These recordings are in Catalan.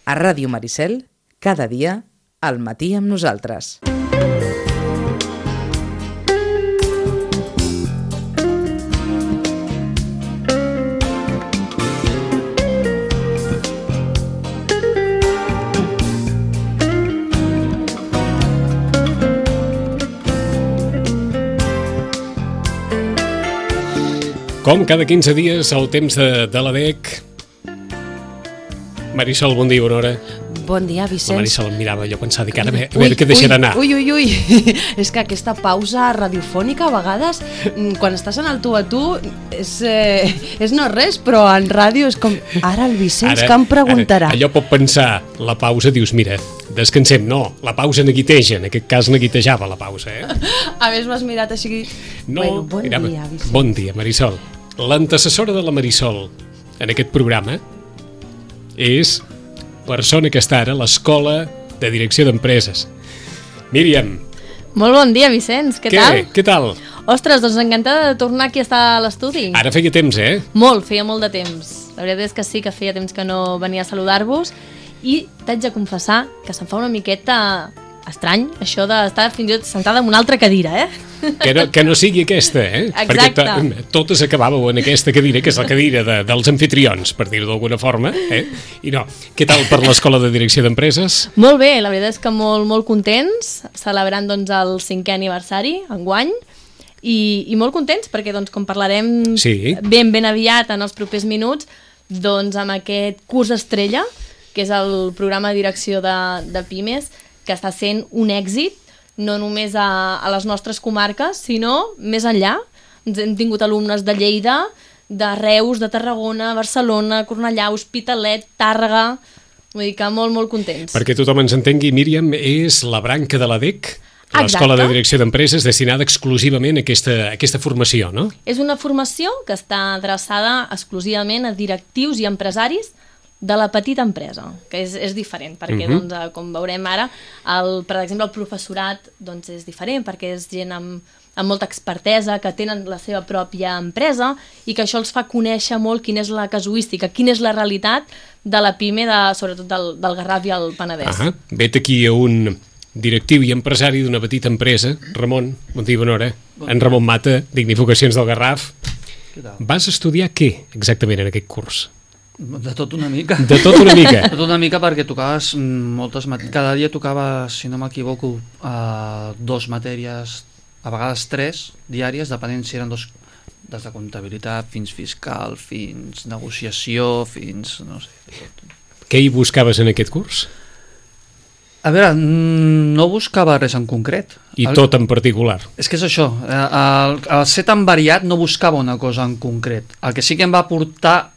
A Ràdio Maricel, cada dia, al matí amb nosaltres. Com cada 15 dies, el temps de l'ADEC. Marisol, bon dia, bona hora. Bon dia, Vicenç. La Marisol em mirava, jo pensava, dic, ara a veure què deixarà anar. Ui. És que aquesta pausa radiofònica, a vegades, quan estàs en el tu a tu, és no res, però en ràdio és com, ara el Vicenç que em preguntarà. Allò pot pensar, la pausa, dius, mira, descansem. No, la pausa neguiteja, en aquest cas neguitejava la pausa, A més, m'has mirat així. No, bueno, bon dia, Vicenç. Bon dia, Marisol. L'antecessora de la Marisol en aquest programa és persona que està ara a l'Escola de Direcció d'Empreses. Míriam. Molt bon dia, Vicenç, què tal? Què tal? Ostres, doncs encantada de tornar aquí a estar a l'estudi. Ara feia temps, Feia molt de temps. La veritat és que sí que feia temps que no venia a saludar-vos i t'haig de confessar que se'm fa una miqueta estrany, això d'estar fins i tot sentada en una altra cadira, Que no sigui aquesta, Exacte. Perquè totes acabàveu en aquesta cadira, que és la cadira dels anfitrions, per dir-ho d'alguna forma, I no, què tal per l'Escola de Direcció d'Empreses? Molt bé, la veritat és que molt contents, celebrant doncs el 5è aniversari, enguany, i molt contents perquè, doncs, com parlarem ben aviat en els propers minuts, doncs amb aquest curs estrella, que és el programa de direcció de Pimes, que està sent un èxit, no només a les nostres comarques, sinó més enllà. Hem tingut alumnes de Lleida, de Reus, de Tarragona, Barcelona, Cornellà, Hospitalet, Tàrrega. Vull dir que molt contents. Perquè tothom ens entengui, Míriam, és la branca de l'ADEC, l'Escola de Direcció d'Empreses, destinada exclusivament a aquesta formació, no? És una formació que està adreçada exclusivament a directius i empresaris de la petita empresa, que és diferent, perquè, doncs, com veurem ara, per exemple, el professorat doncs, és diferent, perquè és gent amb molta expertesa, que tenen la seva pròpia empresa i que això els fa conèixer molt quina és la casuística, quina és la realitat de la PIME, sobretot del Garraf i el Penedès. Vet aquí a un directiu i empresari d'una petita empresa, Ramon, bon dia, bona hora. En Ramon Mata, Dignificacions del Garraf. Vas estudiar què exactament en aquest curs? De tot una mica. De tot una mica? De tot una mica perquè tocaves cada dia tocava, si no m'equivoco, 2 matèries, a vegades 3 diàries, depenent si eren 2, des de comptabilitat fins fiscal, fins negociació, fins no sé. Què hi buscaves en aquest curs? A veure, no buscava res en concret. I tot en particular? És que és això, al ser tan variat no buscava una cosa en concret. El que sí que em va aportar...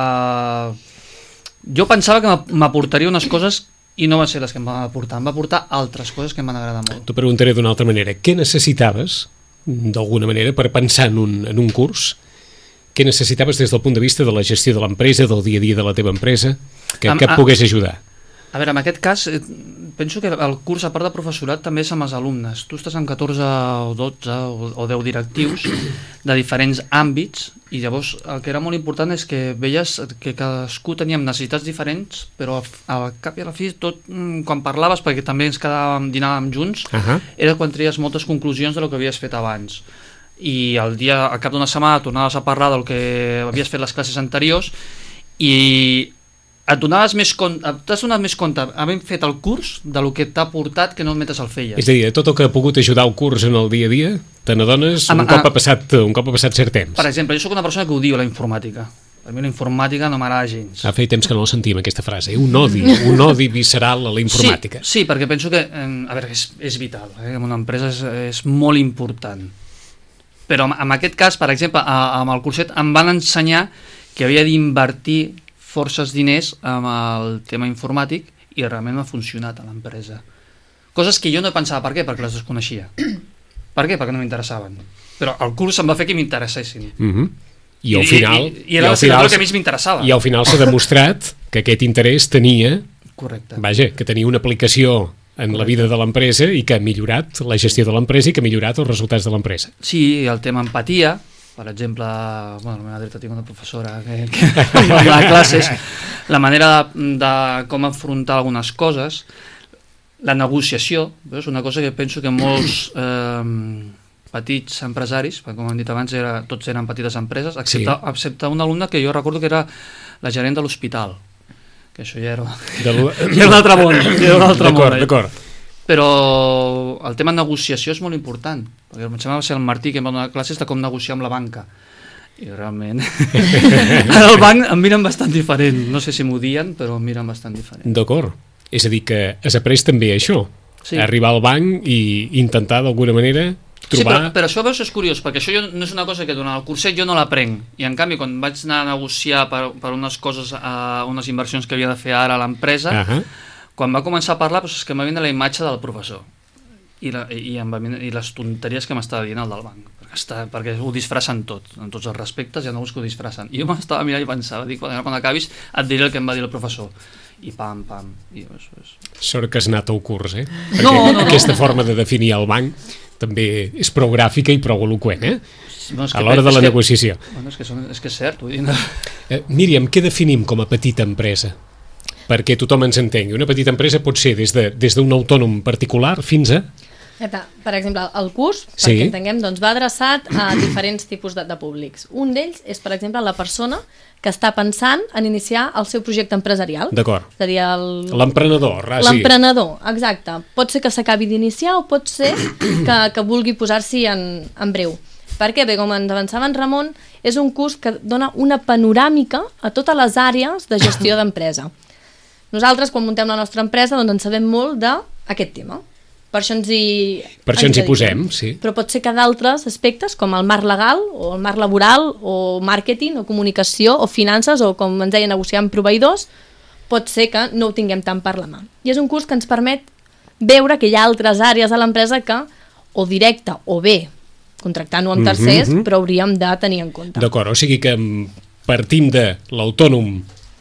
jo pensava que m'aportaria unes coses i no va ser les que em va aportar, em va aportar altres coses que em van agradar molt. T'ho preguntaré d'una altra manera. Què necessitaves, d'alguna manera, per pensar en un curs? Què necessitaves des del punt de vista de la gestió de l'empresa, del dia a dia de la teva empresa, que et pogués ajudar? A veure, en aquest cas, penso que el curs, a part de professorat, també és amb els alumnes. Tu estàs amb 14 o 12 o 10 directius de diferents àmbits i llavors el que era molt important és que veies que cadascú teníem necessitats diferents, però al cap i a la fi, tot quan parlaves, perquè també ens quedàvem, dinàvem junts, era quan treies moltes conclusions de lo que havies fet abans. I al cap d'una setmana tornaves a parlar del que havies fet les classes anteriors i t'has donat més compte havent fet el curs del que t'ha portat que no mentre el feies. És a dir, de tot el que ha pogut ajudar el curs en el dia a dia, te n'adones un cop ha passat cert temps. Per exemple, jo soc una persona que odio la informàtica. Per mi la informàtica no m'agrada gens. Feia temps que no la sentíem, aquesta frase. Un odi visceral a la informàtica. Sí, perquè penso que, a veure, és vital. En una empresa és molt important. Però en aquest cas, per exemple, amb el curset em van ensenyar que havia d'invertir forces diners amb el tema informàtic i realment no ha funcionat a l'empresa. Coses que jo no pensava. Per què? Perquè les desconeixia. Per què? Perquè no m'interessaven. Però el curs em va fer que m'interessessin. I al final... I era el que més m'interessava. I al final s'ha demostrat que aquest interès tenia... Correcte. Vaja, que tenia una aplicació en la vida de l'empresa i que ha millorat la gestió de l'empresa i que ha millorat els resultats de l'empresa. Sí, el tema empatia, per exemple, a la meva dreta tinc una professora que dona classes, la manera de com afrontar algunes coses, la negociació, és una cosa que penso que molts petits empresaris, com hem dit abans, tots eren petites empreses, excepte un alumne que jo recordo que era la gerent de l'hospital, que això ja era un altre món. D'acord. Però el tema de negociació és molt important, perquè em sembla que va ser el Martí que em va donar classes de com negociar amb la banca, i realment ara el banc em miren bastant diferent, no sé si m'ho dien, però em miren bastant diferent. D'acord, és a dir que has après també això, arribar al banc i intentar d'alguna manera trobar... Sí, però això veus és curiós, perquè això no és una cosa que durant el curset jo no l'aprenc, i en canvi quan vaig anar a negociar per unes coses, unes inversions que havia de fer ara a l'empresa, quan va començar a parlar, és que m'ha vingut la imatge del professor i les tonteries que m'estava dient el del banc, perquè ho disfressen tot, en tots els respectes, hi ha alguns que ho disfressen, i jo m'estava mirant i pensava, quan acabis et diré el que em va dir el professor, i pam, i sort que has anat al curs, perquè aquesta forma de definir el banc també és prou gràfica i prou eloqüent, a l'hora de la negociació. És que és cert, vull dir... Míriam, què definim com a petita empresa? Perquè tothom ens entengui. Una petita empresa pot ser des d'un autònom particular fins a... Per exemple, el curs, perquè entenguem, va adreçat a diferents tipus de públics. Un d'ells és, per exemple, la persona que està pensant en iniciar el seu projecte empresarial. D'acord. És a dir, l'emprenedor. L'emprenedor, exacte. Pot ser que s'acabi d'iniciar o pot ser que vulgui posar-s'hi en breu. Perquè, bé, com ens avançava en Ramon, és un curs que dona una panoràmica a totes les àrees de gestió d'empresa. Nosaltres, quan muntem la nostra empresa, doncs en sabem molt d'aquest tema. Per això ens hi posem, sí. Però pot ser que d'altres aspectes, com el marc legal, o el marc laboral, o màrqueting, o comunicació, o finances, o com ens deia, negociar amb proveïdors, pot ser que no ho tinguem tant per la mà. I és un curs que ens permet veure que hi ha altres àrees de l'empresa que, o directe o bé, contractant-ho amb tercers, però hauríem de tenir en compte. D'acord, o sigui que partim de l'autònom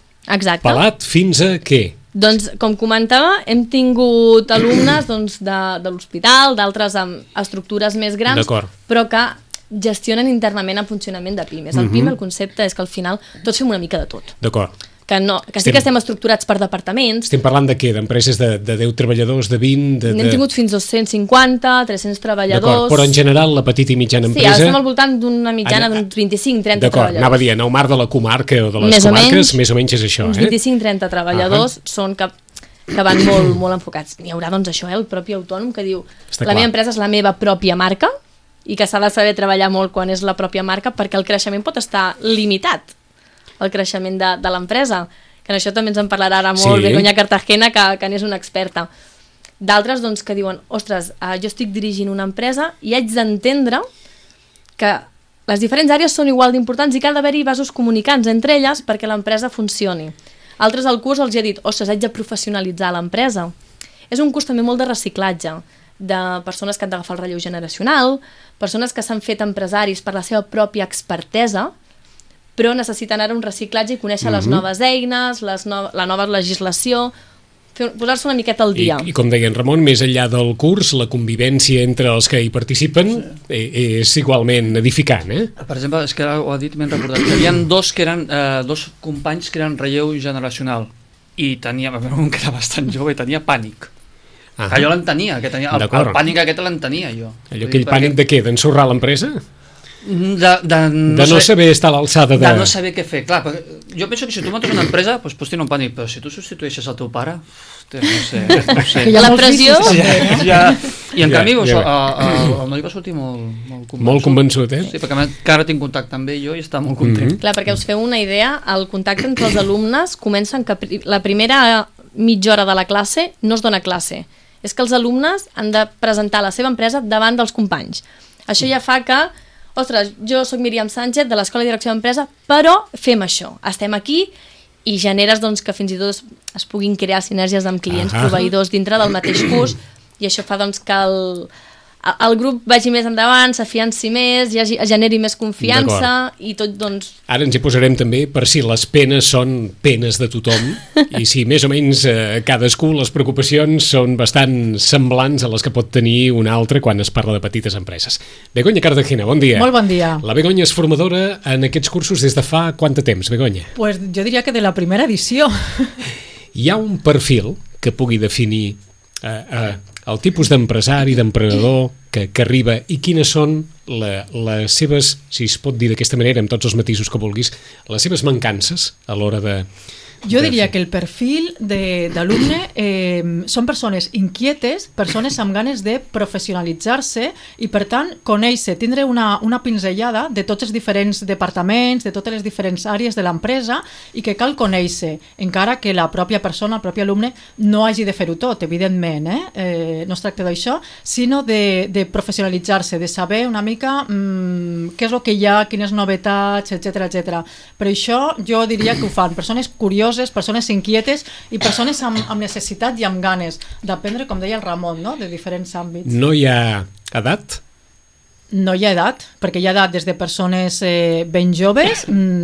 pelat fins a què? Doncs, com comentava, hem tingut alumnes de l'hospital, d'altres amb estructures més grans, però que gestionen internament el funcionament de pimes. El PIME, el concepte és que al final tots fem una mica de tot. D'acord. Que sí que estem estructurats per departaments. Estem parlant de què? D'empreses de 10 treballadors, de 20? N'hem tingut fins 250, 300 treballadors... D'acord, però en general la petita i mitjana empresa... Sí, estem al voltant d'una mitjana d'uns 25-30 treballadors. D'acord, anava a dir, en el marc de la comarca o de les comarques, més o menys és això. Uns 25-30 treballadors són que van molt enfocats. N'hi haurà, doncs, això, el propi autònom que diu la meva empresa és la meva pròpia marca i que s'ha de saber treballar molt quan és la pròpia marca perquè el creixement pot estar limitat. El creixement de l'empresa, que en això també ens en parlarà ara molt Begoña Cartagena, que n'és una experta. D'altres doncs, que diuen, ostres, jo estic dirigint una empresa i haig d'entendre que les diferents àrees són igual d'importants i que ha d'haver-hi vasos comunicants entre elles perquè l'empresa funcioni. Altres al curs els he dit, ostres, haig de professionalitzar l'empresa. És un curs també molt de reciclatge, de persones que han d'agafar el relleu generacional, persones que s'han fet empresaris per la seva pròpia expertesa, però necessiten ara un reciclatge i conèixer les noves eines, la nova legislació, posar-se una miqueta al dia. I com deia en Ramon, més enllà del curs, la convivència entre els que hi participen és igualment edificant, Per exemple, és que ho ha dit, m'he recordat, que hi havia dos companys que eren relleu generacional i tenia, un que era bastant jove i tenia pànic. Que jo l'entenia, el pànic aquest l'entenia jo. Aquell pànic de què? D'ensorrar l'empresa? De no saber estar a l'alçada de no saber què fer. Clar, jo penso que si tu montes una empresa pots tenir un pànic, però si tu substitueixes el teu pare, no sé. Hi ha la pressió. I en canvi el noi va sortir molt convençut. Molt convençut, Sí, perquè encara tinc contacte amb ell jo i està molt content. Clar, perquè us feu una idea, el contacte entre els alumnes comença que la primera mitja hora de la classe no es dona classe. És que els alumnes han de presentar la seva empresa davant dels companys. Això ja fa que ostres, jo soc Míriam Sánchez de l'Escola de Direcció d'Empresa, però fem això, estem aquí i generes doncs, que fins i tot es puguin crear sinergies amb clients, proveïdors dintre del mateix curs i això fa doncs, que el grup vagi més endavant, s'afianci més, generi més confiança i tot, doncs... Ara ens hi posarem també per si les penes són penes de tothom i si més o menys cadascú les preocupacions són bastant semblants a les que pot tenir un altre quan es parla de petites empreses. Begoña Cartagena, bon dia. Molt bon dia. La Begoña és formadora en aquests cursos des de fa quant de temps, Begoña? Pues jo diria que de la primera edició. Hi ha un perfil que pugui definir el tipus d'empresari, d'emprenedor que arriba i quines són les seves, si es pot dir d'aquesta manera, amb tots els matisos que vulguis, les seves mancances a l'hora de... Jo diria que el perfil d'alumne són persones inquietes, persones amb ganes de professionalitzar-se i, per tant, conèixer, tindre una pinzellada de tots els diferents departaments, de totes les diferents àrees de l'empresa i que cal conèixer, encara que la pròpia persona, el propi alumne, no hagi de fer-ho tot, evidentment, no es tracta d'això, sinó de professionalitzar-se, de saber una mica què és el que hi ha, quines novetats, etc. Per això jo diria que ho fan persones curioses, persones inquietes i persones amb necessitat i amb ganes d'aprendre, com deia el Ramon, no? De diferents àmbits. No hi ha edat? No hi ha edat, perquè hi ha edat des de persones ben joves,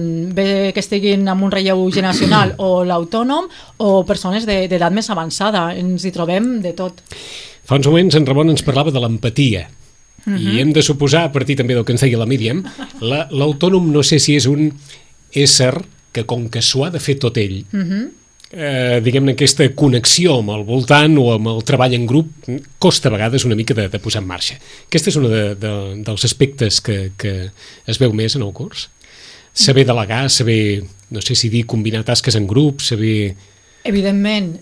bé que estiguin amb un relleu generacional o l'autònom, o persones d'edat més avançada. Ens hi trobem de tot. Fa uns moments en Ramon ens parlava de l'empatia. I hem de suposar, a partir també del que ens deia la Míriam, l'autònom no sé si és un ésser que com que s'ho ha de fer tot ell, diguem-ne, aquesta connexió amb el voltant o amb el treball en grup costa a vegades una mica de posar en marxa. Aquest és un dels aspectes que es veu més en el curs. Saber delegar, saber, no sé si dir, combinar tasques en grup, saber... Evidentment,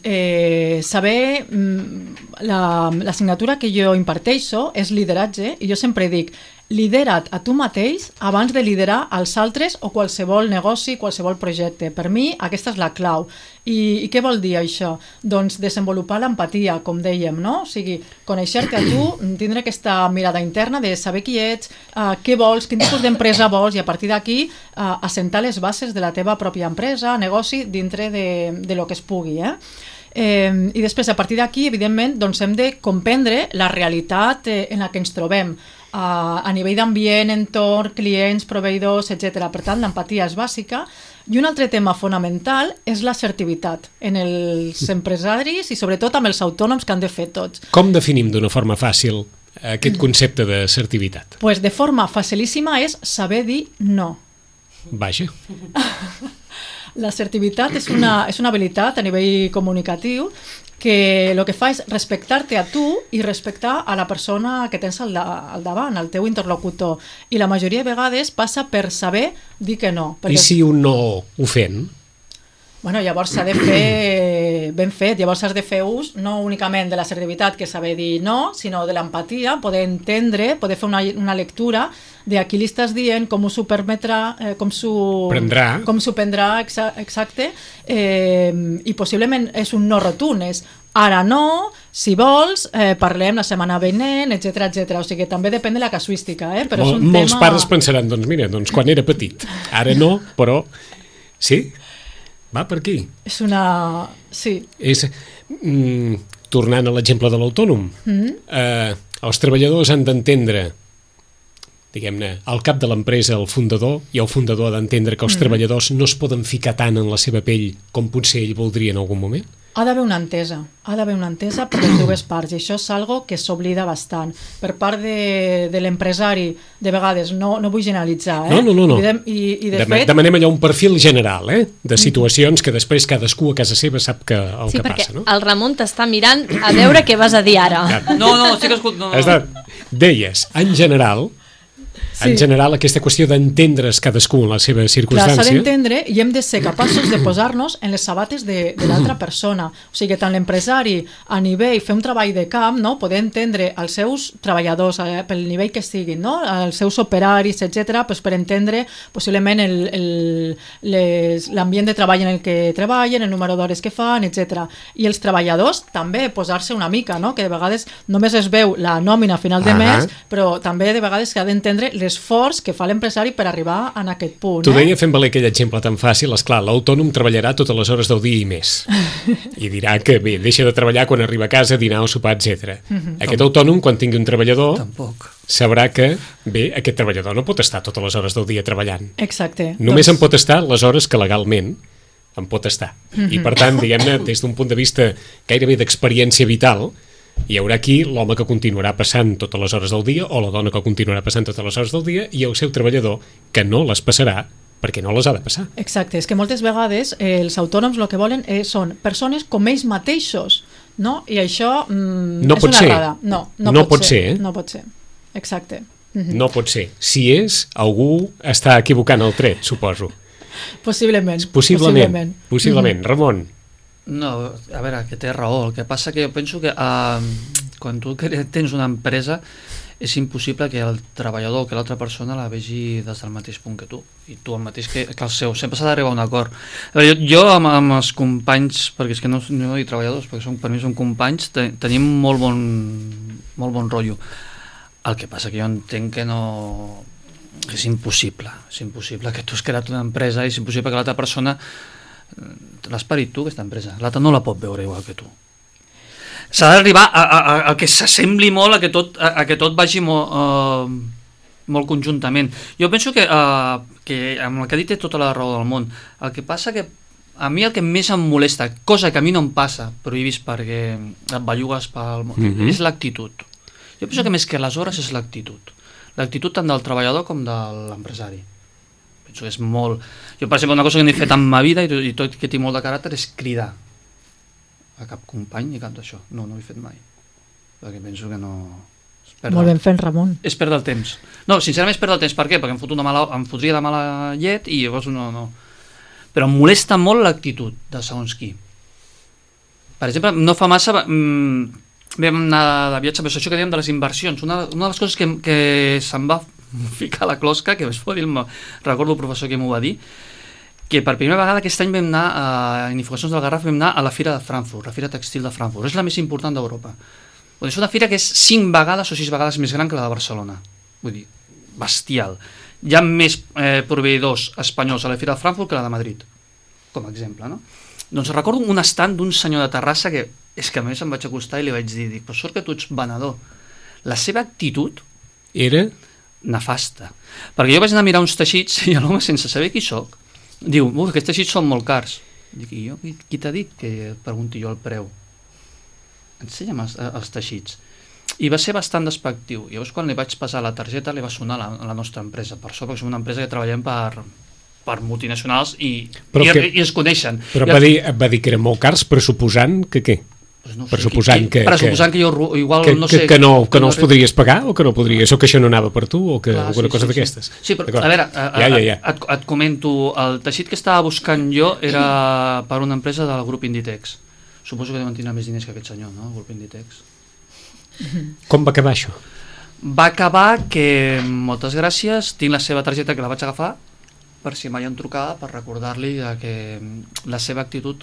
saber l'assignatura que jo imparteixo és lideratge i jo sempre dic lidera't a tu mateix abans de liderar els altres o qualsevol negoci, qualsevol projecte. Per mi aquesta és la clau. I què vol dir això? Doncs desenvolupar l'empatia, com dèiem, no? O sigui, conèixer-te a tu, tindre aquesta mirada interna de saber qui ets, què vols, quin tipus d'empresa vols i a partir d'aquí assentar les bases de la teva pròpia empresa, negoci, dintre de lo que es pugui, I després, a partir d'aquí, evidentment, doncs hem de comprendre la realitat en la que ens trobem, a nivell d'ambient, entorn, clients, proveïdors, etc. Per tant, l'empatia és bàsica. I un altre tema fonamental és l'assertivitat en els empresaris i sobretot amb els autònoms que han de fer tots. Com definim d'una forma fàcil aquest concepte d'assertivitat? Pues de forma facilíssima és saber dir no. Vaja. L'assertivitat és una habilitat a nivell comunicatiu que el que fa és respectar-te a tu i respectar a la persona que tens al davant, al teu interlocutor. I la majoria de vegades passa per saber dir que no. I si un no ofèn? Bueno, llavors s'ha de fer ben fet, llavors has de fer ús no únicament de l'assertivitat, que és saber dir no, sinó de l'empatia, poder entendre, poder fer una lectura de a qui li estàs dient, com s'ho permetrà, com s'ho prendrà, exacte, i possiblement és un no rotund, és ara no, si vols, parlem la setmana vinent, etc. O sigui, també depèn de la casuística, però és un tema... Molts pares pensaran, doncs mira, quan era petit, ara no, però... Sí? Va per aquí. És una... Sí. Tornant a l'exemple de l'autònom, els treballadors han d'entendre, diguem-ne, al cap de l'empresa, el fundador, i el fundador ha d'entendre que els treballadors no es poden ficar tant en la seva pell com potser ell voldria en algun moment? Ha d'haver una entesa per les dues parts, i això és algo que s'oblida bastant. Per part de l'empresari, de vegades, no vull generalitzar. No. I de fet... Demanem allà un perfil general, de situacions que després cadascú a casa seva sap que passa, no? Sí, perquè el Ramon t'està mirant a veure què vas a dir ara. No, sí que escut... Deies, en general... Sí. En general, aquesta qüestió d'entendre's cadascú en la seva circumstància... Clar, s'ha d'entendre i hem de ser capaços de posar-nos en les sabates de l'altra persona. O sigui, tant l'empresari a nivell, fer un treball de camp, no? Poder entendre els seus treballadors pel nivell que siguin, no? Els seus operaris, etc., pues, per entendre possiblement l'ambient de treball en el que treballen, el número d'hores que fan, etc. I els treballadors també posar-se una mica, no? Que de vegades només es veu la nòmina a final de mes, però també de vegades s'ha d'entendre les l'esforç que fa l'empresari per arribar en aquest punt. Tu deia, fent valer aquell exemple tan fàcil, esclar, l'autònom treballarà totes les hores del dia i més. I dirà que, bé, deixa de treballar quan arriba a casa, dinar o sopar, etc. Aquest autònom, quan tingui un treballador, sabrà que, bé, aquest treballador no pot estar totes les hores del dia treballant. Exacte. Només en pot estar les hores que legalment en pot estar. I, per tant, diguem-ne, des d'un punt de vista gairebé d'experiència vital, hi haurà aquí l'home que continuarà passant totes les hores del dia o la dona que continuarà passant totes les hores del dia i el seu treballador que no les passarà perquè no les ha de passar. Exacte, és que moltes vegades els autònoms el que volen són persones com ells mateixos, no? I això no és una errada. No pot ser. No pot ser, exacte. No pot ser. Si és, algú està equivocant el tret, suposo. Possiblement. Ramon. No, a veure, que té raó. El que passa que jo penso que quan tu tens una empresa és impossible que el treballador o que l'altra persona la vegi des del mateix punt que tu i tu el mateix que el seu. Sempre s'ha d'arribar a un acord. A veure, jo amb els companys, perquè és que no dic treballadors, perquè per mi són companys, tenim molt bon rotllo. El que passa que jo entenc que no... És impossible que tu has creat una empresa, és impossible que l'altra persona l'has parit tu, aquesta empresa, l'altra no la pot veure igual que tu. S'ha d'arribar a que s'assembli molt, a que tot vagi molt conjuntament. Jo penso que amb el que ha dit té tota la raó del món. El que passa que a mi el que més em molesta, cosa que a mi no em passa, però he vist perquè et bellugues pel món, és l'actitud. Jo penso que més que les hores és l'actitud. L'actitud tant del treballador com de l'empresari. Penso que és molt... Jo, per exemple, una cosa que n'he fet en ma vida i tot que tinc molt de caràcter és cridar a cap company ni cap d'això. No ho he fet mai. Perquè penso que no... Molt ben fet, Ramon. És perdre el temps. No, sincerament és perdre el temps. Per què? Perquè em fotria de mala llet i llavors no. Però em molesta molt l'actitud de segons qui. Per exemple, no fa massa... vam anar de viatge, però això que dèiem de les inversions, una de les coses que se'm va ficar a la closca, que recordo el professor que m'ho va dir, que per primera vegada aquest any vam anar a Inificacions del Garraf, vam anar a la Fira de Frankfurt, la Fira Textil de Frankfurt. És la més important d'Europa. És una fira que és 5 vegades o 6 vegades més gran que la de Barcelona. Vull dir, bestial. Hi ha més proveïdors espanyols a la Fira de Frankfurt que la de Madrid, com a exemple, no? Doncs recordo un estand d'un senyor de Terrassa que és que a més em vaig acostar i li vaig dir, però sort que tu ets venedor. La seva actitud era nefasta. Perquè jo vaig anar a mirar uns teixits i l'home, sense saber qui soc, diu, aquests teixits són molt cars. Dic, i jo, qui t'ha dit que pregunti jo el preu? Ensenya'm els teixits. I va ser bastant despectiu. Llavors, quan li vaig passar la targeta, li va sonar la nostra empresa. Per això, perquè som una empresa que treballem per multinacionals i es coneixen. Però va dir que eren molt cars, pressuposant que què? No sé, pressuposant que jo igual no sé... Que no els podries pagar o que no podries, o que això no anava per tu o que alguna cosa d'aquestes. Sí, però a veure, et comento, el teixit que estava buscant jo era per una empresa del grup Inditex. Suposo que deuen tenir més diners que aquest senyor, no? El grup Inditex. Com va acabar això? Va acabar que, moltes gràcies, tinc la seva targeta que la vaig agafar per si mai em trucava, per recordar-li que la seva actitud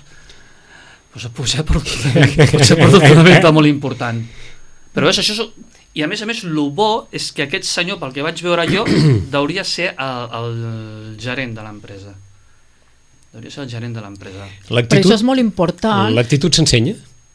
pot ser per un event molt important. Però és això, i a més el bo és que aquest senyor, pel que vaig veure jo, hauria ser el gerent de l'empresa. Hauria ser el gerent de l'empresa. Però això és molt important. L'actitud s'ensenya?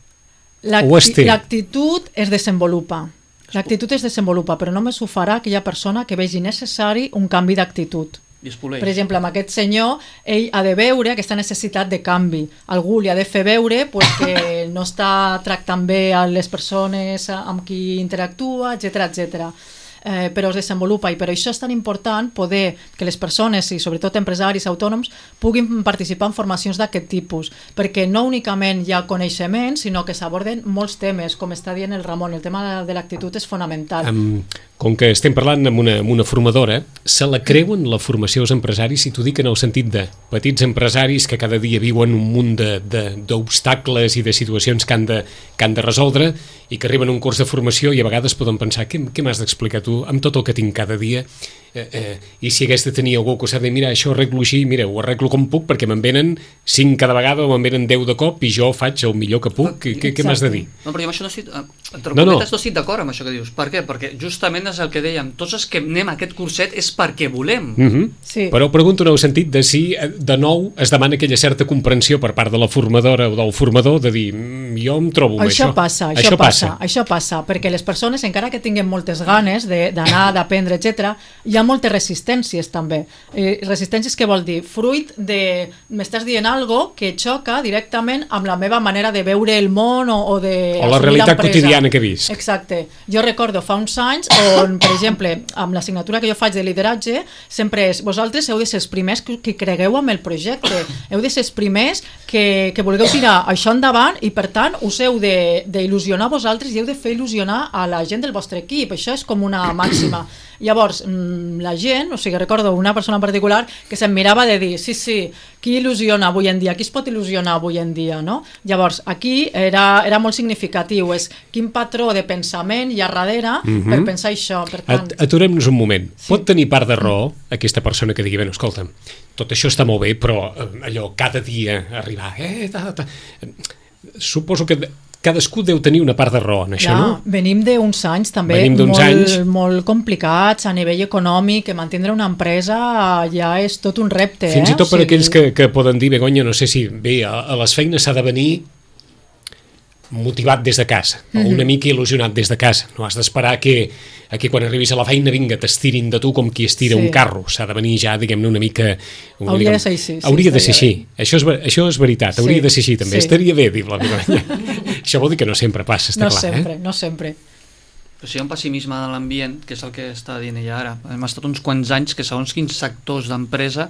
O es té? L'actitud es desenvolupa. L'actitud es desenvolupa, però només ho farà aquella persona que vegi necessari un canvi d'actitud. Per exemple, amb aquest senyor, ell ha de veure aquesta necessitat de canvi. Algú li ha de fer veure que no està tractant bé a les persones amb qui interactua, etc. Però es desenvolupa, i per això és tan important poder que les persones, i sobretot empresaris autònoms, puguin participar en formacions d'aquest tipus, perquè no únicament hi ha coneixement, sinó que s'aborden molts temes, com està dient el Ramon. El tema de l'actitud és fonamental. Com que estem parlant amb una formadora, se la creuen la formació als empresaris, si t'ho dic en el sentit de petits empresaris que cada dia viuen un munt d'obstacles i de situacions que han de resoldre i que arriben a un curs de formació i a vegades poden pensar què m'has d'explicar tu amb tot el que tinc cada dia i si hagués de tenir algú que s'ha de mira, això arreglo així, mira, ho arreglo com puc perquè me'n venen 5 cada vegada o me'n venen 10 de cop i jo faig el millor que puc. Què m'has de dir? No, però jo amb això no estic d'acord amb això que dius. Per què? Perquè justament és el que dèiem, tots els que anem a aquest curset és perquè volem. Sí. Però pregunto en el sentit de si de nou es demana aquella certa comprensió per part de la formadora o del formador de dir, jo em trobo amb això. Això passa, perquè les persones, encara que tinguin moltes ganes d'anar, d'aprendre, etc., hi ha moltes resistències també. Resistències què vol dir? Fruit de... m'estàs dient algo que xoca directament amb la meva manera de veure el món o de... O la realitat quotidiana que visc. Exacte. Jo recordo fa uns anys on, per exemple, amb l'assignatura que jo faig de lideratge, sempre és, vosaltres heu de ser els primers que cregueu en el projecte, heu de ser els primers que vulgueu tirar això endavant i, per tant, us heu d'il·lusionar vosaltres i heu de fer il·lusionar a la gent del vostre equip. Això és com una màxima. Llavors, la gent, o sigui, recordo una persona en particular que se'm mirava de dir, sí, qui il·lusiona avui en dia, qui es pot il·lusionar avui en dia, no? Llavors, aquí era molt significatiu, és quin patró de pensament hi ha darrere per pensar això. Per tant... Aturem-nos un moment. Sí. Pot tenir part de raó aquesta persona que digui, bé, escolta, tot això està molt bé, però allò, cada dia arribar... Suposo que cadascú deu tenir una part de raó en això, no? Venim d'uns anys també molt complicats a nivell econòmic, que mantindre una empresa ja és tot un repte. Fins i tot per aquells que poden dir, Begoña, no sé si bé, a les feines s'ha de venir motivat des de casa, o una mica il·lusionat des de casa. No has d'esperar que quan arribis a la feina, vinga, t'estirin de tu com qui estira un carro. S'ha de venir ja, diguem-ne, una mica... Hauria de ser així. Hauria de ser així. Això és veritat, hauria de ser així també. Estaria bé, dir-la, Això vol dir que no sempre passa, està clar. No sempre. Però si hi ha un pessimisme de l'ambient, que és el que està dient ella ara. Hem estat uns quants anys que segons quins sectors d'empresa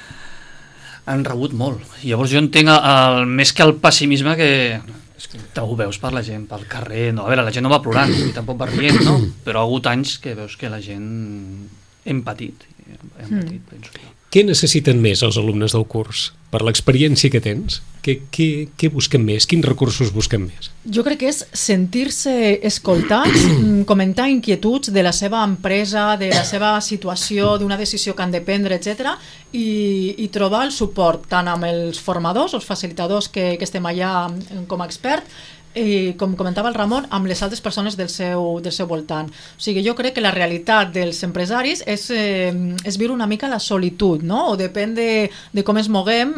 han rebut molt. I llavors jo entenc més que el pessimisme que... És que ho veus per la gent, pel carrer, no, a veure, la gent no va plorant i tampoc va rient, no? Però ha hagut anys que veus que la gent hem patit, penso jo. Què necessiten més els alumnes del curs? Per l'experiència que tens, què busquen més? Quins recursos busquen més? Jo crec que és sentir-se escoltats, comentar inquietuds de la seva empresa, de la seva situació, d'una decisió que han de prendre, etc. I trobar el suport tant amb els formadors, els facilitadors que estem allà com a experts, i com comentava el Ramon, amb les altres persones del seu voltant. O sigui, jo crec que la realitat dels empresaris és viure una mica la solitud, no? O depèn de com es moguem,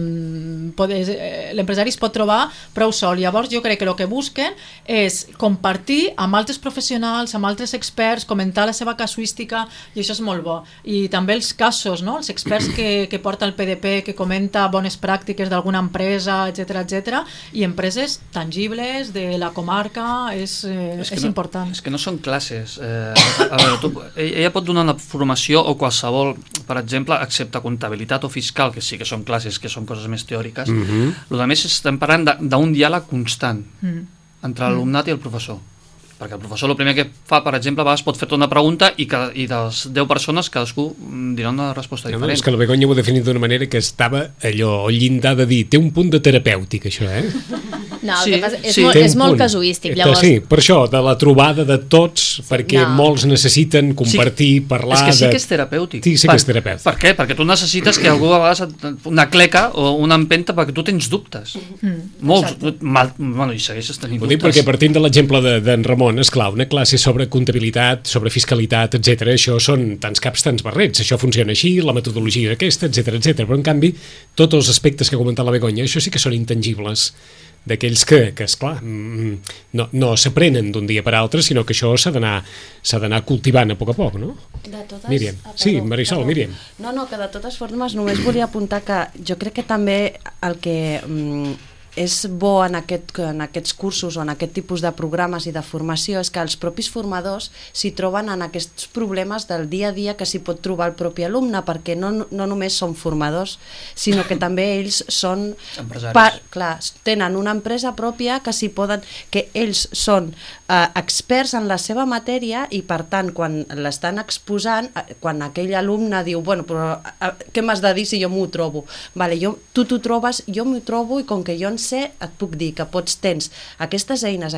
l'empresari es pot trobar prou sol. Llavors jo crec que el que busquen és compartir amb altres professionals, amb altres experts, comentar la seva casuística, i això és molt bo. I també els casos, no? Els experts que porta el PDP, que comenta bones pràctiques d'alguna empresa, etc., i empreses tangibles de la comarca, és important. És que no són classes. A veure, ella pot donar una formació o qualsevol, per exemple, excepte comptabilitat o fiscal, que sí que són classes, que són coses més teòriques. El més estem parlant d'un diàleg constant entre l'alumnat i el professor. Perquè el professor el primer que fa, per exemple, a vegades pot fer-te una pregunta i de les 10 persones cadascú dirà una resposta diferent. És que la Begoña ho ha definit d'una manera que estava allò, al llindar de dir, té un punt de terapèutic, això, No, el que passa és molt casuístic, llavors. Sí, per això, de la trobada de tots, perquè molts necessiten compartir, parlar... És que sí que és terapèutic. Sí que és terapèutic. Per què? Perquè tu necessites que algú a vegades una cleca o una empenta perquè tu tens dubtes. Molts. Bueno, i segueixes tenint dubtes. Ho dic perquè partint de l'exemple d'en Ramon, esclar, una classe sobre comptabilitat, sobre fiscalitat, etc. Això són tants caps, tants barrets. Això funciona així, la metodologia aquesta, etc. Però en canvi, tots els aspectes que ha comentat la Begoña, això sí que són intangibles, d'aquells que esclar, no s'aprenen d'un dia per altre, sinó que això s'ha d'anar cultivant a poc, no? Míriam. Sí, Marisol, Míriam. No, que de totes formes només volia apuntar que jo crec que també el que és bo en aquests cursos o en aquest tipus de programes i de formació és que els propis formadors s'hi troben en aquests problemes del dia a dia que s'hi pot trobar el propi alumne, perquè no només són formadors, sinó que també ells són empresaris. Tenen una empresa pròpia que ells són experts en la seva matèria i per tant quan l'estan exposant, quan aquell alumne diu, bueno, però què m'has de dir si jo m'ho trobo? Vale, tu t'ho trobes, jo m'ho trobo i com que jo en sé, et puc dir que tens aquestes eines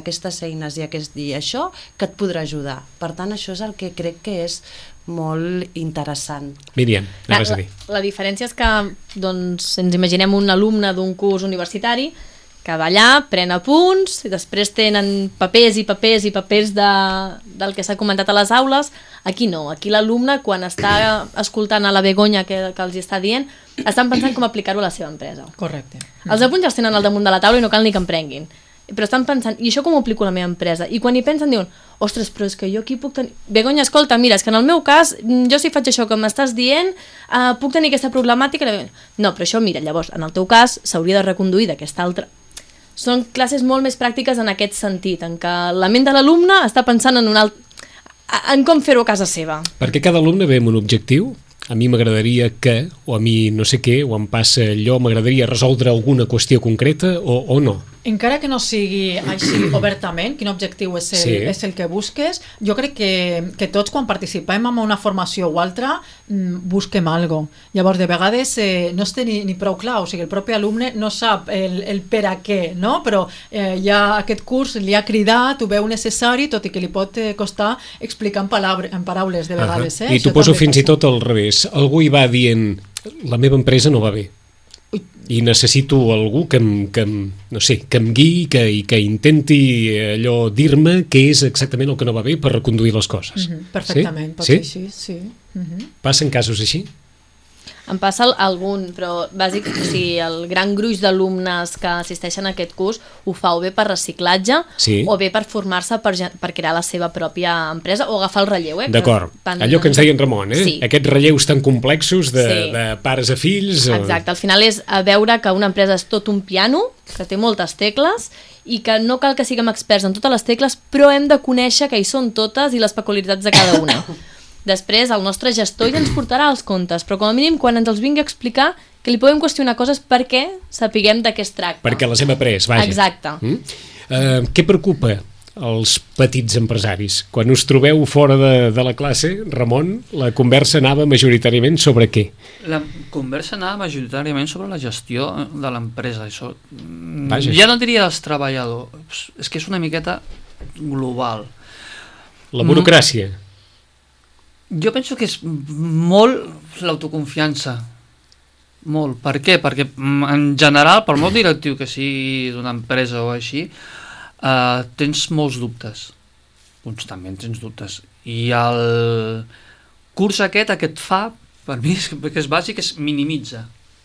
i això que et podrà ajudar. Per tant, això és el que crec que és molt interessant. Míriam, anaves a dir. La diferència és que, doncs, ens imaginem un alumne d'un curs universitari que va allà, pren apunts, i després tenen papers i papers i papers del que s'ha comentat a les aules. Aquí no, aquí l'alumne, quan està escoltant a la Begoña que els està dient, estan pensant com aplicar-ho a la seva empresa. Correcte. Els apunts ja els tenen al damunt de la taula i no cal ni que em prenguin. Però estan pensant, i això com ho aplico a la meva empresa? I quan hi pensen diuen, ostres, però és que jo aquí puc tenir... Begoña, escolta, mira, és que en el meu cas, jo si faig això que m'estàs dient, puc tenir aquesta problemàtica... No, però això, mira, llavors, en el teu cas, s'hauria de reconduir d'aquesta altra... Són classes molt més pràctiques en aquest sentit, en què la ment de l'alumne està pensant en com fer-ho a casa seva. Perquè cada alumne ve amb un objectiu. A mi m'agradaria que, o a mi no sé què, o em passa allò, m'agradaria resoldre alguna qüestió concreta o no. Encara que no sigui així obertament, quin objectiu és el que busques, jo crec que tots quan participem en una formació o altra busquem alguna cosa. Llavors, de vegades no es té ni prou clar, o sigui, el propi alumne no sap el per a què, no? Però ja aquest curs li ha cridat, ho veu necessari, tot i que li pot costar explicar en paraules de vegades. I t'ho poso fins i tot al revés. Algú hi va dient, la meva empresa no va bé. I necessito algú que em guiï i que intenti allò dir-me què és exactament el que no va bé per reconduir les coses. Perfectament, pot ser així, sí. Passen casos així? Em passa algun, però bàsicament, o sigui, el gran gruix d'alumnes que assisteixen a aquest curs ho fa o bé per reciclatge o bé per formar-se per crear la seva pròpia empresa o agafar el relleu. D'acord, allò que ens deia en Ramon, aquests relleus tan complexos de pares a fills. Exacte, al final és a veure que una empresa és tot un piano, que té moltes tecles i que no cal que siguem experts en totes les tecles, però hem de conèixer que hi són totes i les peculiaritats de cada una. Després el nostre gestor ja ens portarà els comptes, però com a mínim quan ens els vingui a explicar que li podem qüestionar coses perquè sapiguem de què es tracta. Perquè les hem après, vaja. Exacte. Què preocupa els petits empresaris? Quan us trobeu fora de la classe, Ramon, la conversa anava majoritàriament sobre què? La conversa anava majoritàriament sobre la gestió de l'empresa. Ja no diria dels treballadors, és que és una miqueta global. La burocràcia. Jo penso que és molt l'autoconfiança. Molt. Per què? Perquè en general, per molt directiu que sigui d'una empresa o així, tens molts dubtes. Constantment tens dubtes. I el curs aquest et fa, per mi, que és bàsic, és minimitza.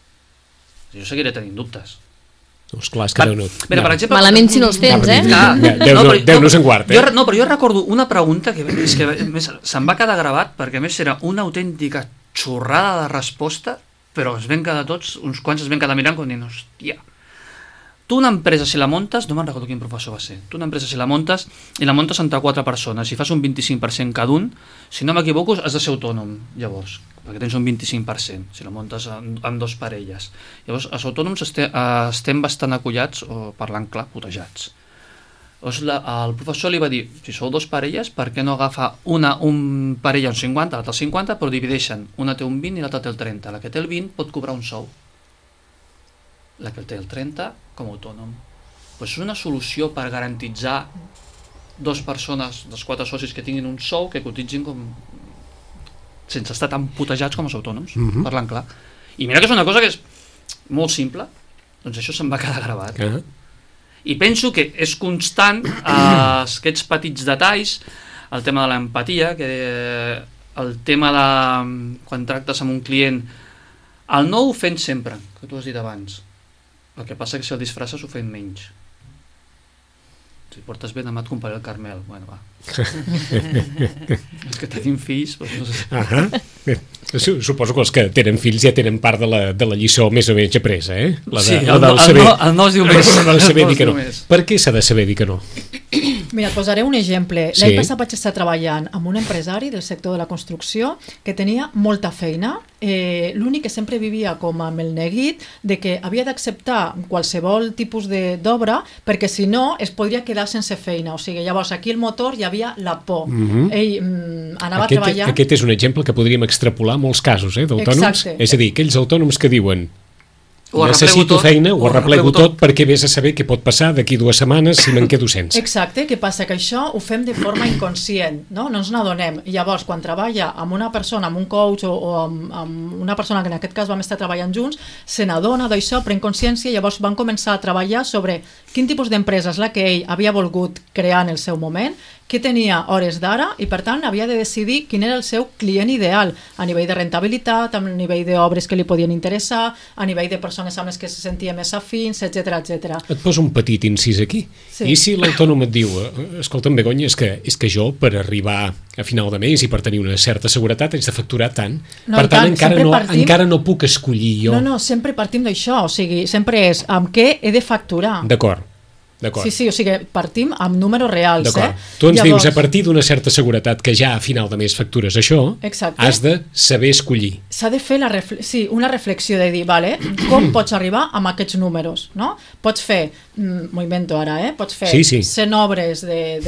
Jo seguiré tenint dubtes. Doncs clar, és que Déu no... Per exemple, malament si no els tens, Déu-nos en guard, No, però jo recordo una pregunta que se'm va quedar gravat, perquè a més era una autèntica xorrada de resposta, però es ven quedar tots, uns quants es ven quedar mirant com dient, hòstia, tu una empresa si la muntes, no me'n recordo quin professor va ser, tu una empresa si la muntes, i la muntes entre 4 persones, si fas un 25% cada un, si no m'equivoco has de ser autònom, llavors, perquè tens un 25%, si la muntes amb 2 parelles. Llavors, els autònoms estem bastant acollats, o parlant clar, putejats. Llavors, el professor li va dir, si sou 2 parelles, per què no agafa un parella un 50, l'altre el 50, però divideixen, una té un 20 i l'altra té el 30. La que té el 20 pot cobrar un sou. La que té el 30, com a autònom. Pues és una solució per garantitzar 2 persones, dels 4 socis que tinguin un sou, que cotitzin com... sense estar tan putejats com els autònoms, parlant clar. I mira que és una cosa que és molt simple, doncs això se'm va quedar gravat. I penso que és constant aquests petits detalls, el tema de l'empatia, el tema de quan tractes amb un client, el no ofèn sempre, que tu has dit abans. El que passa que si el disfresses ofèn menys. Si portes bé, demà et comparé el Carmel. Bueno, va. Els que tenim fills... Doncs no sé. Suposo que els que tenen fills ja tenen part de la lliçó més o menys apresa, eh? Sí, el no es diu més. Per què s'ha de saber dir que no? Mira, et posaré un exemple. L'any passat vaig estar treballant amb un empresari del sector de la construcció que tenia molta feina. L'únic que sempre vivia com amb el neguit de que havia d'acceptar qualsevol tipus d'obra perquè si no es podria quedar sense feina. O sigui, llavors aquí el motor hi havia la por. Ell anava a treballar... Aquest és un exemple que podríem extrapolar molts casos, d'autònoms. És a dir, aquells autònoms que diuen necessito feina, ho arreplego tot perquè vés a saber què pot passar d'aquí 2 setmanes si me'n quedo sense. Exacte, què passa? Que això ho fem de forma inconscient, no ens n'adonem. Llavors, quan treballa amb una persona, amb un coach o amb una persona que en aquest cas vam estar treballant junts, se n'adona d'això, pren consciència, i llavors van començar a treballar sobre quin tipus d'empresa és la que ell havia volgut crear en el seu moment, què tenia hores d'ara, i per tant havia de decidir quin era el seu client ideal a nivell de rentabilitat, a nivell d'obres que li podien interessar, a nivell de persones amb les que se sentia més afins, etc etc. Et poso un petit incís aquí. Sí. I si l'autònom et diu, escolta'm, Begoña, és que jo per arribar a final de mes i per tenir una certa seguretat haig de facturar tant, per tant encara no puc escollir jo. No, sempre partim d'això, o sigui, sempre és amb què he de facturar. D'acord. Sí, o sigui, partim amb números reals. Tu ens dius, a partir d'una certa seguretat que ja a final de mes factures això, has de saber escollir. S'ha de fer una reflexió de dir, vale, com pots arribar amb aquests números, no? Pots fer, m'ho invento ara, pots fer 100 obres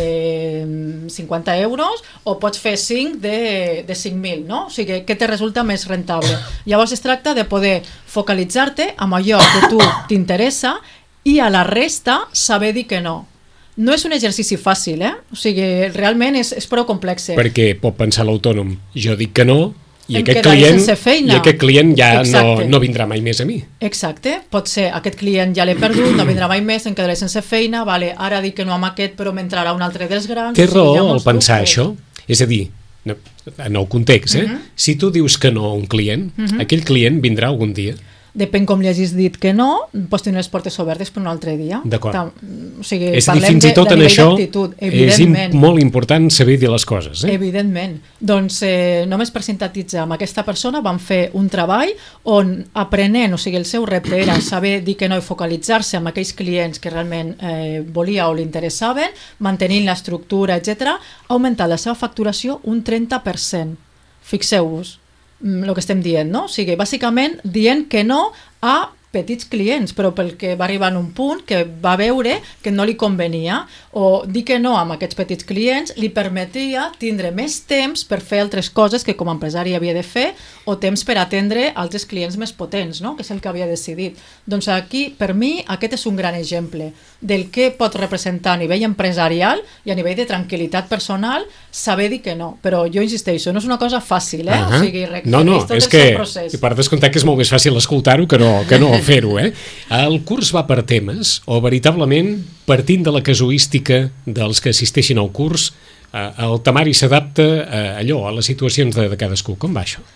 de 50 euros o pots fer 5 de 5.000, no? O sigui, què te resulta més rentable? Llavors es tracta de poder focalitzar-te amb allò que tu t'interessa i a la resta saber dir que no. No és un exercici fàcil, o sigui, realment és prou complex. Perquè pot pensar l'autònom, jo dic que no, i aquest client ja no vindrà mai més a mi. Exacte, pot ser, aquest client ja l'he perdut, no vindrà mai més, em quedaré sense feina, vale, ara dic que no amb aquest, però m'entrarà un altre dels grans. Té raó al pensar això? És a dir, en el context, si tu dius que no a un client, aquell client vindrà algun dia? Depèn com li hagis dit que no, pots tenir les portes obertes per un altre dia. D'acord. O sigui, és a dir, fins i tot en això és molt important saber dir les coses. Evidentment. Doncs només per sintetitzar, amb aquesta persona vam fer un treball on aprenent, o sigui, el seu repte era saber dir que no i focalitzar-se en aquells clients que realment volia o li interessaven, mantenint l'estructura, etc., ha augmentat la seva facturació un 30%. Fixeu-vos el que estem dient, no? O sigui, bàsicament dient que no a petits clients, però pel que va arribar en un punt que va veure que no li convenia, o dir que no amb aquests petits clients li permetia tindre més temps per fer altres coses que com a empresari havia de fer, o temps per atendre altres clients més potents, no? Que és el que havia decidit. Doncs aquí, per mi, aquest és un gran exemple del que pot representar a nivell empresarial i a nivell de tranquil·litat personal saber dir que no. Però jo insisteixo, no és una cosa fàcil, o sigui, requereix tot el seu procés. Per descomptar que és molt més fàcil escoltar-ho que no fer-ho, El curs va per temes o veritablement partint de la casuística dels que assisteixin al curs el temari s'adapta a les situacions de cadascú? Com va això?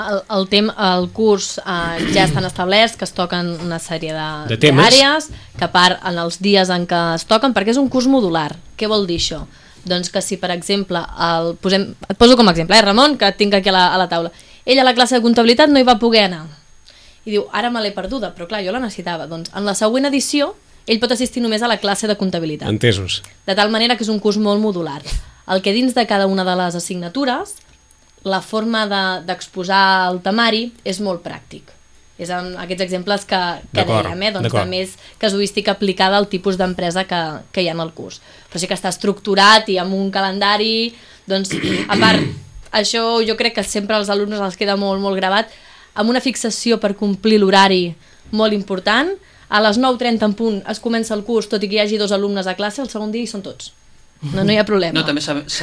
El curs ja estan establerts, que es toquen una sèrie d'àrees, que a part en els dies en què es toquen, perquè és un curs modular. Què vol dir això? Doncs que si, per exemple, et poso com a exemple, Ramon, que tinc aquí a la taula, ell a la classe de comptabilitat no hi va poder anar, i diu, ara me l'he perduda, però clar, jo la necessitava. Doncs en la següent edició, ell pot assistir només a la classe de comptabilitat. Entesos. De tal manera que és un curs molt modular. El que dins de cada una de les assignatures, la forma d'exposar el temari és molt pràctic. És amb aquests exemples que dèiem, doncs de més casuística aplicada al tipus d'empresa que hi ha en el curs. Però sí que està estructurat i amb un calendari, doncs, a part, això jo crec que sempre als alumnes els queda molt, molt gravat, amb una fixació per complir l'horari molt important. A les 9:30 en punt es comença el curs, tot i que hi hagi 2 alumnes a classe, el segon dia hi són tots. No hi ha problema. No, també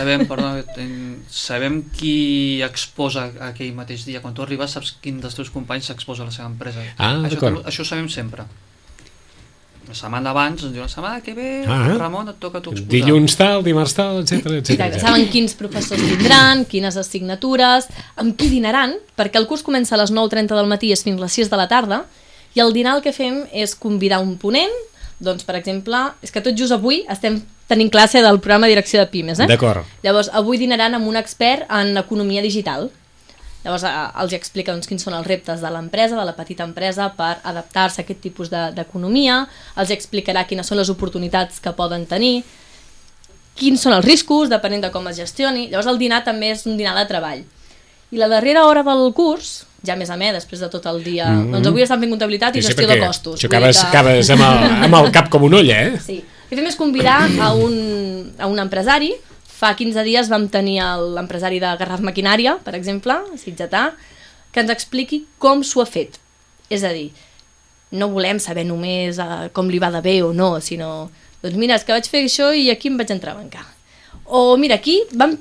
sabem qui exposa aquell mateix dia. Quan tu arribes saps quin dels teus companys s'exposa a la seva empresa. Això ho sabem sempre. La setmana abans, la setmana que ve, Ramon, et toca tu exposar. Dilluns tal, dimarts tal, etc. Saben quins professors tindran, quines assignatures, amb qui dinaran, perquè el curs comença a les 9:30 del matí i és fins a les 6 de la tarda, i al dinar el que fem és convidar un ponent, doncs, per exemple, és que tot just avui estem tenint classe del programa de direcció de Pimes, D'acord. Llavors, avui dinaran amb un expert en economia digital. Llavors els explica quins són els reptes de l'empresa, de la petita empresa, per adaptar-se a aquest tipus d'economia, els explicarà quines són les oportunitats que poden tenir, quins són els riscos, depenent de com es gestioni. Llavors el dinar també és un dinar de treball. I la darrera hora del curs, ja més després de tot el dia, doncs avui estan fent comptabilitat i gestió de costos. Això acabes amb el cap com un ull, Sí. El que fem és convidar a un empresari. Fa 15 dies vam tenir l'empresari de Garraf Maquinària, per exemple, sitgetà, que ens expliqui com s'ho ha fet. És a dir, no volem saber només com li va de bé o no, sinó, doncs mira, és que vaig fer això i aquí em vaig entrebancar. O mira, aquí vam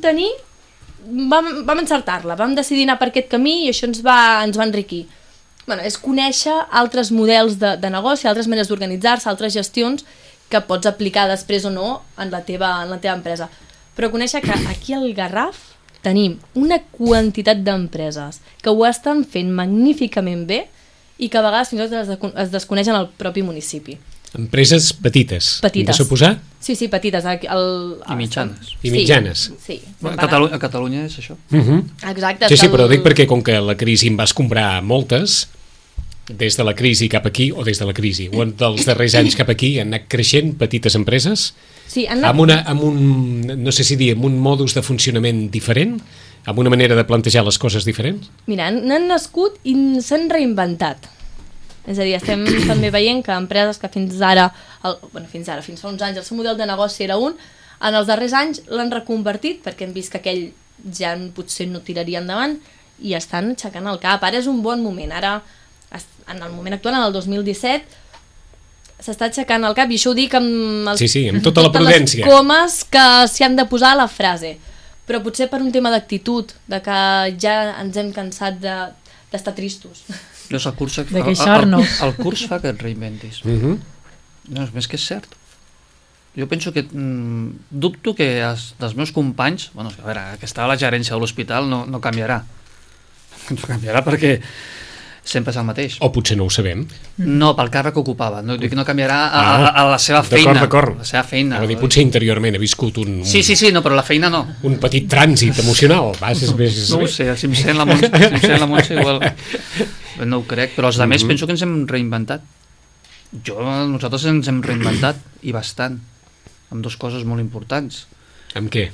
encertar-la, vam decidir anar per aquest camí i això ens va enriquir. Bueno, és conèixer altres models de negoci, altres maneres d'organitzar-se, altres gestions que pots aplicar després o no en la teva empresa. Però conèixer que aquí al Garraf tenim una quantitat d'empreses que ho estan fent magníficament bé i que a vegades fins i tot es desconeixen al propi municipi. Empreses petites. Petites. Hem de suposar? Sí, petites. I mitjanes. I mitjanes. Sí. A Catalunya és això. Exacte. Sí, però dic perquè com que la crisi en va escombrar moltes, des de la crisi cap aquí, o des de la crisi, o dels darrers anys cap aquí, han anat creixent petites empreses, sí, amb un, no sé si dir, amb un modus de funcionament diferent, amb una manera de plantejar les coses diferents? Mira, han nascut i s'han reinventat. És a dir, estem també veient que empreses que fins fa uns anys el seu model de negoci era un, en els darrers anys l'han reconvertit perquè han vist que aquell ja potser no tiraria endavant i estan aixecant el cap. Ara és un bon moment. Ara, en el moment actual, en el 2017, s'està aixecant el cap, i això ho dic amb amb tota la prudència, les comes que s'hi han de posar a la frase, però potser per un tema d'actitud, de que ja ens hem cansat d'estar tristos. De queixar-nos. El curs fa que et reinventis. No, és més que és cert. Jo penso que dubto que dels meus companys, bueno, a veure, que estava a la gerència de l'hospital no canviarà. No canviarà perquè sempre és el mateix. O potser no ho sabem. No, pel càrrec que ocupava. No, dic que no canviarà a la seva feina. D'acord. La seva feina. Dir, potser interiorment ha viscut un... Sí, no, però la feina no. Un petit trànsit emocional. No ho sé, si em sent la Montse igual... No ho crec, però els altres penso que ens hem reinventat. Nosaltres ens hem reinventat, i bastant, amb dues coses molt importants. Amb què?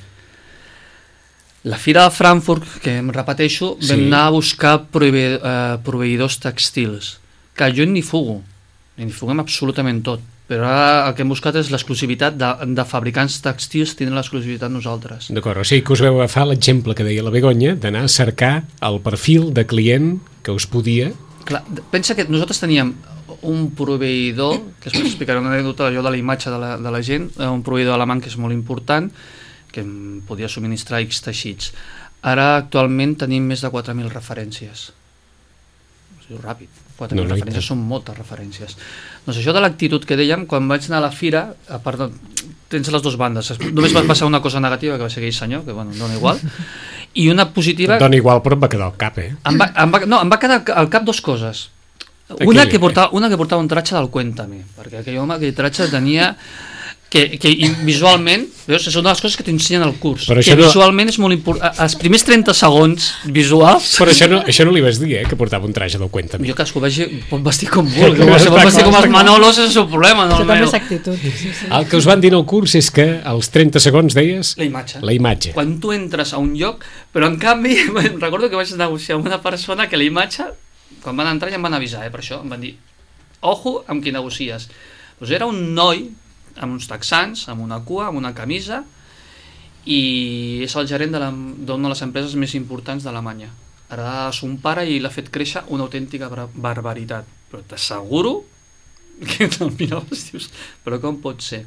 La Fira de Frankfurt, que em repeteixo, vam anar a buscar proveïdors textils, que jo n'hi fuguem absolutament tot, però ara el que hem buscat és l'exclusivitat de fabricants textils, tindrem l'exclusivitat nosaltres. D'acord, o sigui que us veu agafar l'exemple que deia la Begoña, d'anar a cercar el perfil de client que us podia... Clar, pensa que nosaltres teníem un proveïdor, que us explicaré una anècdota de la imatge de la gent, un proveïdor alemany que és molt important, que em podia subministrar X teixits. Ara actualment tenim més de 4.000 referències. Es diu ràpid. 4.000 referències, són moltes referències. Doncs això de l'actitud que dèiem, quan vaig anar a la fira, a part de... tens les dues bandes. Només va passar una cosa negativa, que va ser aquell senyor, que bueno, dona igual, i una positiva... Dona igual, però em va quedar al cap, Em va quedar al cap dues coses. Una que portava un tratge del Cuéntame, perquè aquell home, aquell tratge tenia... que visualment, veus, és una de les coses que t'ensenyen al curs, però que visualment és molt important, els primers 30 segons visuals... Però això no li vas dir, que portava un traje del Cuéntame. Jo que ho vegi, pot vestir com vulgui, pot vestir com els Manolos, és el seu problema. Això també és actitud. El que us van dir al curs és que als 30 segons deies... La imatge. Quan tu entres a un lloc, però en canvi, recordo que vaig negociar amb una persona que la imatge, quan van entrar ja em van avisar, per això, em van dir, ojo amb qui negocies. Doncs era un noi amb uns texans, amb una cua, amb una camisa, i és el gerent d'una de les empreses més importants d'Alemanya. Ara son pare i l'ha fet créixer una autèntica barbaritat. Però t'asseguro que te'l miraves i dius, però com pot ser?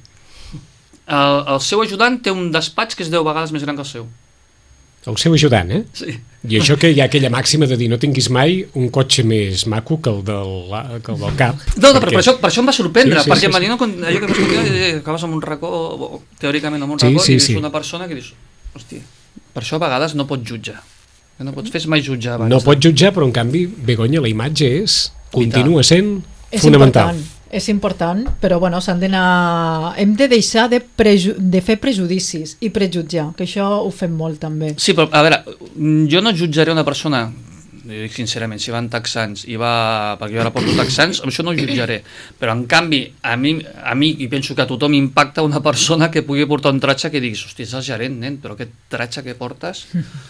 El seu ajudant té un despatx que és 10 vegades més gran que el seu. El seu ajudant, Sí. I això que hi ha aquella màxima de dir no tinguis mai un cotxe més maco que el del cap. No, perquè... per això em va sorprendre, perquè em va dir, allò que m'has contat, acabes amb un racó, teòricament amb un racó, i és una persona que dius, hòstia, per això a vegades no pots jutjar. No pots fer mai jutjar abans. No pots jutjar, però en canvi, Begoña, la imatge continua sent fonamental. És important, però bueno, hem de deixar de fer prejudicis i prejutjar, que això ho fem molt també. Sí, però a veure, jo no jutjaré una persona, dic sincerament, si van texans perquè jo ara porto texans, això no ho jutjaré, però en canvi a mi i penso que a tothom impacta una persona que pugui portar un tratge que diguis, hòstia, és el gerent, nen, però aquest tratge que portes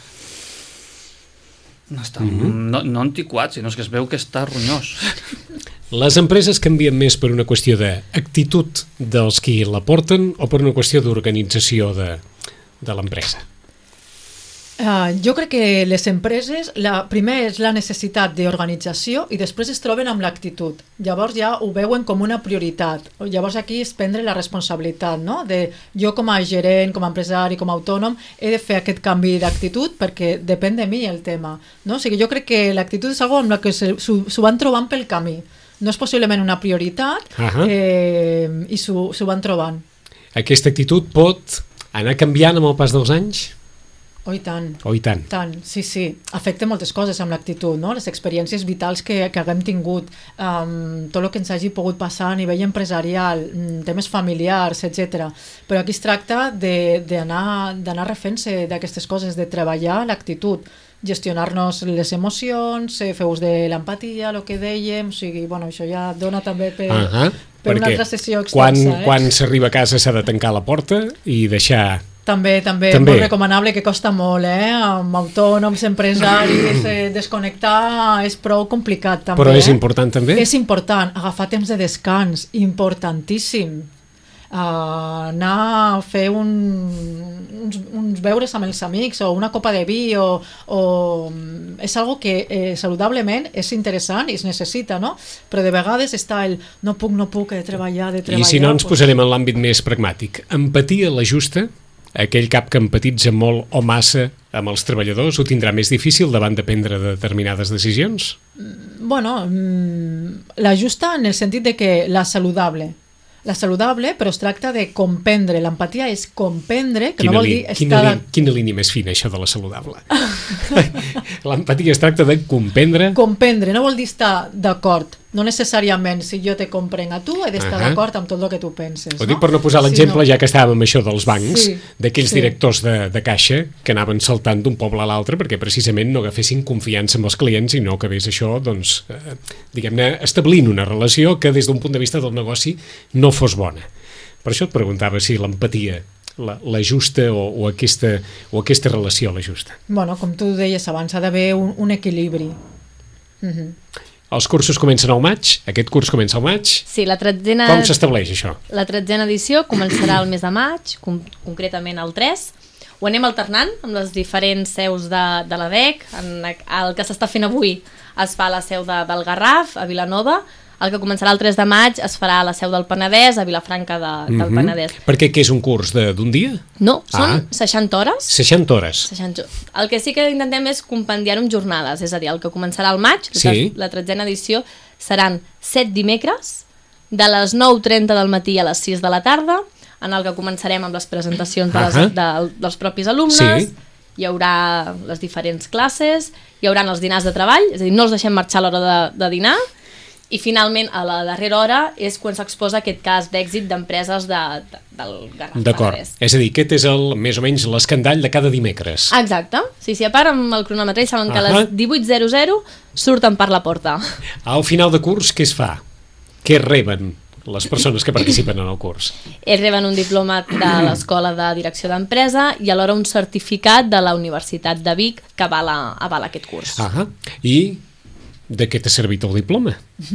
no antiquat, sinó que es veu que està ronyós. Les empreses canvien més per una qüestió d'actitud dels qui la porten o per una qüestió d'organització de l'empresa? Jo crec que les empreses, primer és la necessitat d'organització i després es troben amb l'actitud. Llavors ja ho veuen com una prioritat. Llavors aquí es prendre la responsabilitat, no? De jo com a gerent, com a empresari, com a autònom, he de fer aquest canvi d'actitud perquè depèn de mi el tema. No? O sigui, jo crec que l'actitud és una amb la que s'ho van trobant pel camí. No és possiblement una prioritat i s'ho van trobant. Aquesta actitud pot anar canviant amb el pas dels anys? Oh, i tant. Oh, i tant. Sí. Afecta moltes coses amb l'actitud, no? Les experiències vitals que haguem tingut, tot el que ens hagi pogut passar a nivell empresarial, temes familiars, etc. Però aquí es tracta d'anar refent-se d'aquestes coses, de treballar l'actitud, gestionar-nos les emocions, fer ús de l'empatia, el que dèiem, o sigui, bueno, això ja dona també per una altra sessió extensa. Quan s'arriba a casa s'ha de tancar la porta i deixar... També. Molt recomanable, que costa molt, amb autònoms, empresaris, desconnectar és prou complicat també. Però és important també? És important, agafar temps de descans, importantíssim. Anar a fer uns beures amb els amics o una copa de vi és algo que saludablement és interessant i es necessita, no? Però de vegades està el no puc, he de treballar. I si no ens posarem en l'àmbit més pragmàtic, empatia la justa? Aquell cap que empatitza molt o massa amb els treballadors ho tindrà més difícil davant de prendre determinades decisions? Bueno, la justa en el sentit de que la saludable, però es tracta de comprendre. L'empatia és comprendre, que no vol dir estar... Quina línia més fina, això de la saludable. L'empatia es tracta de comprendre... Comprendre, no vol dir estar d'acord. No necessàriament, si jo te comprenc a tu, he d'estar d'acord amb tot el que tu penses. Ho dic per no posar l'exemple, ja que estàvem amb això dels bancs, d'aquells directors de caixa que anaven saltant d'un poble a l'altre perquè precisament no agafessin confiança amb els clients i no acabés això, doncs, diguem-ne, establint una relació que des d'un punt de vista del negoci no fos bona. Per això et preguntava si l'empatia, la justa o aquesta relació la justa. Bueno, com tu deies abans, ha d'haver un equilibri. Els cursos comencen al maig, aquest curs comença al maig. Sí, la tretzena... Com s'estableix això? La tretzena edició començarà el mes de maig, concretament el 3. Ho anem alternant amb les diferents seus de l'ADEC. El que s'està fent avui es fa a la seu del Garraf, a Vilanova. El que començarà el 3 de maig es farà a la seu del Penedès, a Vilafranca del Penedès. Perquè què és un curs d'un dia? No, són 60 hores. 60 hores. El que sí que intentem és compendiar-ho en jornades, és a dir, el que començarà al maig, la tretzena edició, seran 7 dimecres, de les 9:30 del matí a les 6 de la tarda, en el que començarem amb les presentacions dels propis alumnes, hi haurà les diferents classes, hi haurà els dinars de treball, és a dir, no els deixem marxar a l'hora de dinar, i finalment a la darrera hora és quan s'exposa aquest cas d'èxit d'empreses del Garraf. D'acord, és a dir, aquest és més o menys l'escandall de cada dimecres. Exacte, sí, a part amb el cronometre saben que a les 18:00 surten per la porta. Al final de curs què es fa? Què reben les persones que participen en el curs? Ells reben un diploma de l'Escola de Direcció d'Empresa i alhora un certificat de la Universitat de Vic que avala aquest curs. I de què t'ha servit el diploma?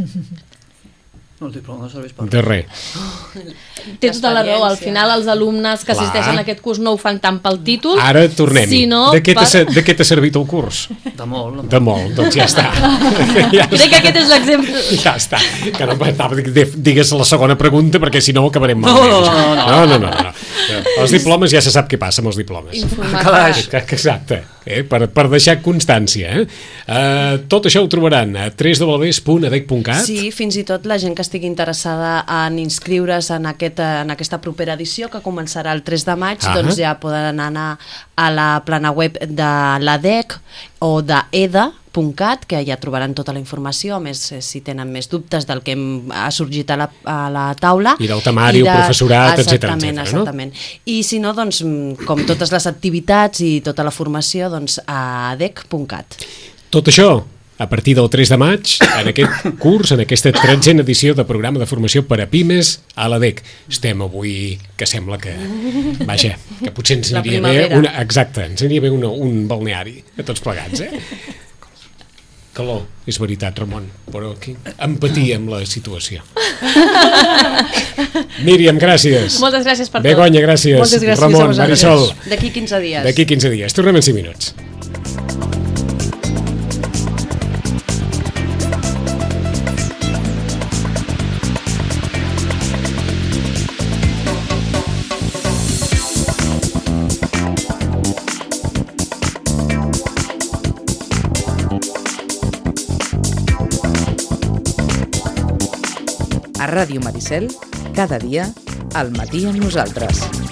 El diploma no serveix per de res. Té tota la raó, al final els alumnes que assisteixen a aquest curs no ho fan tant pel títol. Ara tornem-hi. De què t'ha servit el curs? De molt. De molt, doncs ja està. Crec que aquest és l'exemple. Ja està, que no digues la segona pregunta perquè si no ho acabarem malament. No. Els diplomes ja se sap què passa amb els diplomes. Exacte, per deixar constància. Tot això ho trobaran a www.adec.cat. Sí, fins i tot la gent que estigui interessada en inscriure's en aquesta propera edició que començarà el 3 de maig, doncs ja poden anar a la plana web de l'ADEC o d'EDA.cat, que ja trobaran tota la informació, a més si tenen més dubtes del que ha sorgit a la taula. I del temari, el professorat, etc. Exactament. I si no, doncs, com totes les activitats i tota la formació, doncs a adec.cat. Tot això a partir del 3 de maig, en aquest curs, en aquesta tretzena edició de programa de formació per a pimes a l'ADEC. Estem avui, que sembla que, vaja, que potser ens aniria bé ens aniria bé un balneari a tots plegats, Calor, és veritat, Ramon, però aquí empatia amb la situació. Míriam, gràcies. Moltes gràcies per tot. Begoña, gràcies. Moltes gràcies. Ramon, Marisol. D'aquí 15 dies. D'aquí 15 dies. Tornem en 5 minuts. A Ràdio Maricel, cada dia, al matí amb nosaltres.